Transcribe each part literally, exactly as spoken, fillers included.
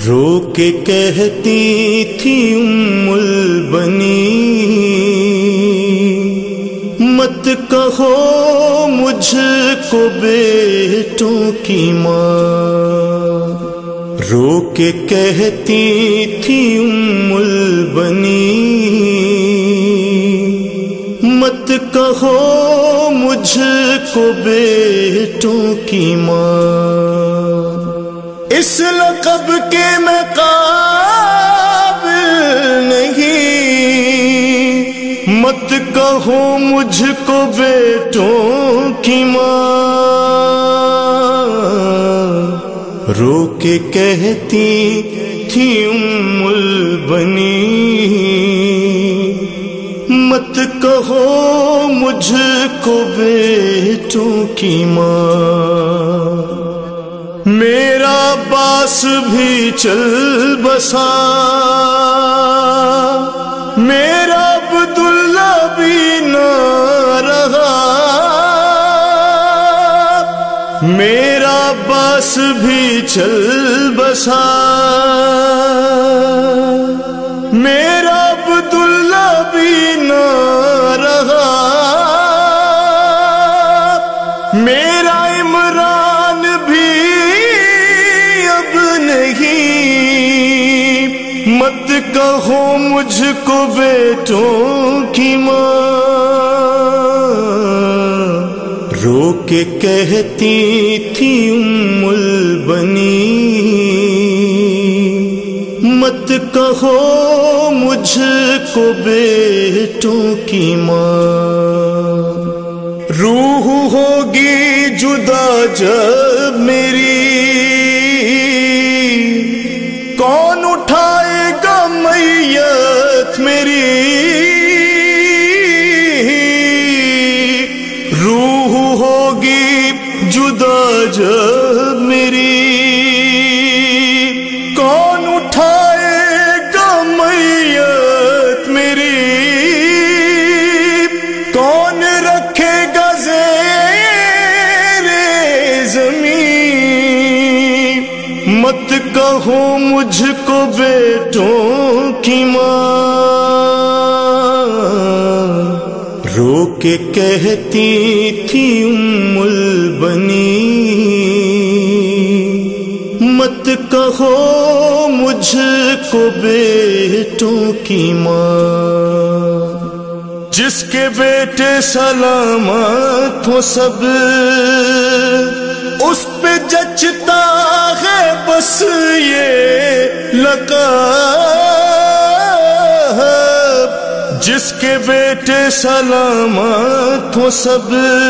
رو کے کہتی تھی ام البنین مت کہو مجھ کو بیٹوں کی ماں، رو کے کہتی تھی ام البنین مت کہو مجھ کو بیٹوں کی ماں، اس لقب کے میں قابل نہیں، مت کہو مجھ کو بیٹوں کی ماں، رو کے کہتی تھی ام البنین مت کہو مجھ کو بیٹوں کی ماں، میرا عباس بھی چل بسا، میرا عبداللہ بھی نہ رہا، میرا عباس بھی چل بسا، میرا عبداللہ بھی نہ رہا، میرا عمران بھی اب نہیں، مت کہو مجھ کو بیٹوں کی ماں، رو کے کہتی تھی ام البنین مت کہو مجھ کو بیٹوں کی ماں، روح ہوگی جدا جب میری، کون اٹھائے گا میت میری، روح ہوگی جدا جب میری، کون اٹھائے گا میت میری، کون رکھے گا زیر زمین، مت کہو مجھ کو بیٹوں کی ماں، رو کے کہتی تھی ام البنین مت کہو مجھ کو بیٹوں کی ماں، جس کے بیٹے سلامت ہو سب اس پہ جچتا ہے بس یہ لقب، جس کے بیٹے سلامت ہو سب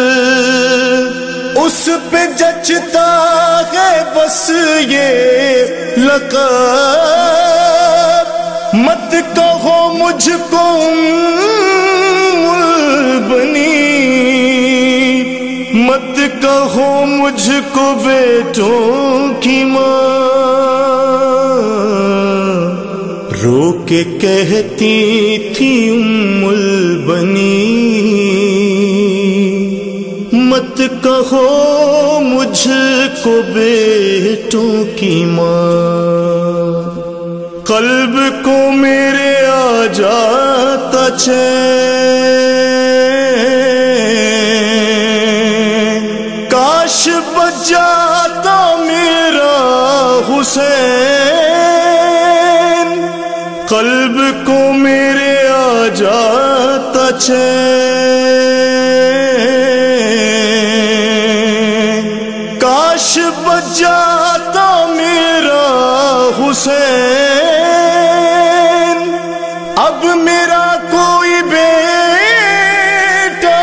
اس پہ جچتا ہے بس یہ لقب، مت کہو مجھ کو ام البنین مت کہو مجھ کو بیٹوں کی ماں، رو کے کہتی تھی ام البنین مت کہو مجھ کو بیٹوں کی ماں، قلب کو میرے آ جاتا چین، کاش بچ جاتا میرا حسین، قلب کو میرے آ جاتا چین، کاش بچ جاتا میرا حسین، اب میرا کوئی بیٹا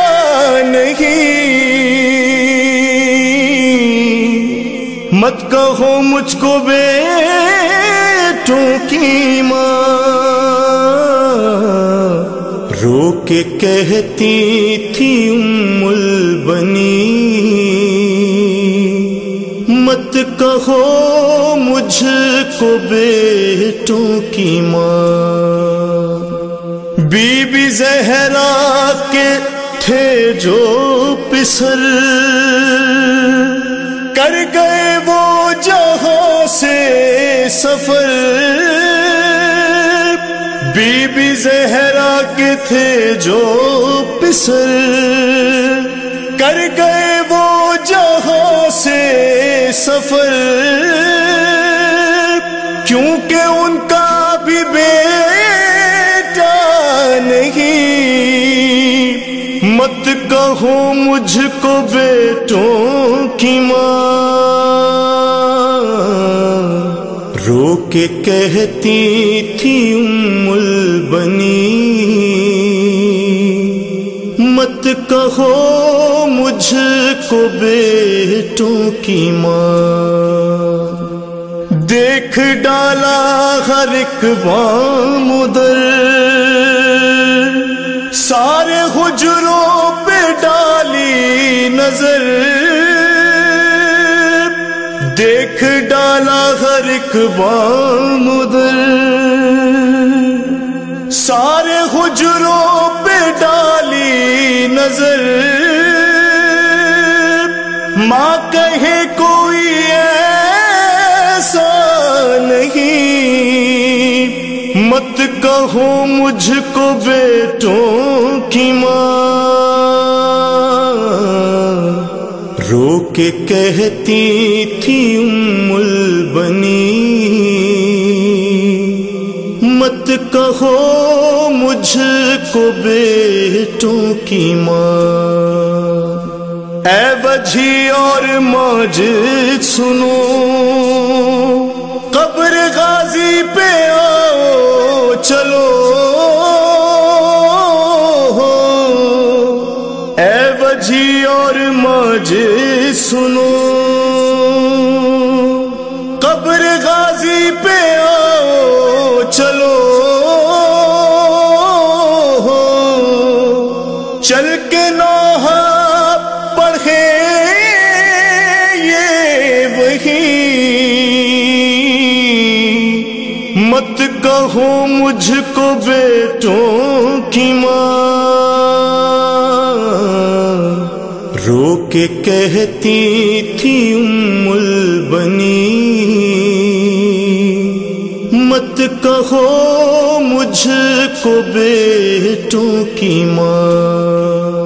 نہیں، مت کہو مجھ کو بیٹوں کی ماں، رو کے کہتی تھی ام البنین مت کہو مجھ کو بیٹوں کی ماں، بی بی زہرا کے تھے جو پسر، کر گئے وہ جہاں سے سفر بی بی زہرا کے تھے جو پسر، کر گئے وہ جہاں سے سفر، کیونکہ ان کا بھی بیٹا نہیں، مت کہو مجھ کو بیٹوں کی ماں، رو کے کہتی تھی ام البنین، مت کہو مجھ کو بیٹوں کی ماں، دیکھ ڈالا ہر ایک بام ادھر، سارے حجروں پہ ڈالی نظر، دیکھ ڈالا ہر ایک بام ادھر، سارے حجروں پہ ڈالی نظر، ماں کہے کوئی ایسا نہیں، مت کہو مجھ کو بیٹوں کی ماں، رو کے کہتی تھی ام البنین، مت کہو مجھ کو بیٹوں کی ماں، اے وجھی اور ماجد سنو، قبر غازی پہ آؤ چلو، اے وجھی اور ماجد سنو، قبر غازی پہ آؤ چلو، چل کے نوحہ پڑھے یہ وہی، مت کہو مجھ کو بیٹوں کی ماں، رو کے کہتی تھی ام البنین، مت کہو مجھ کو بیٹوں کی ماں۔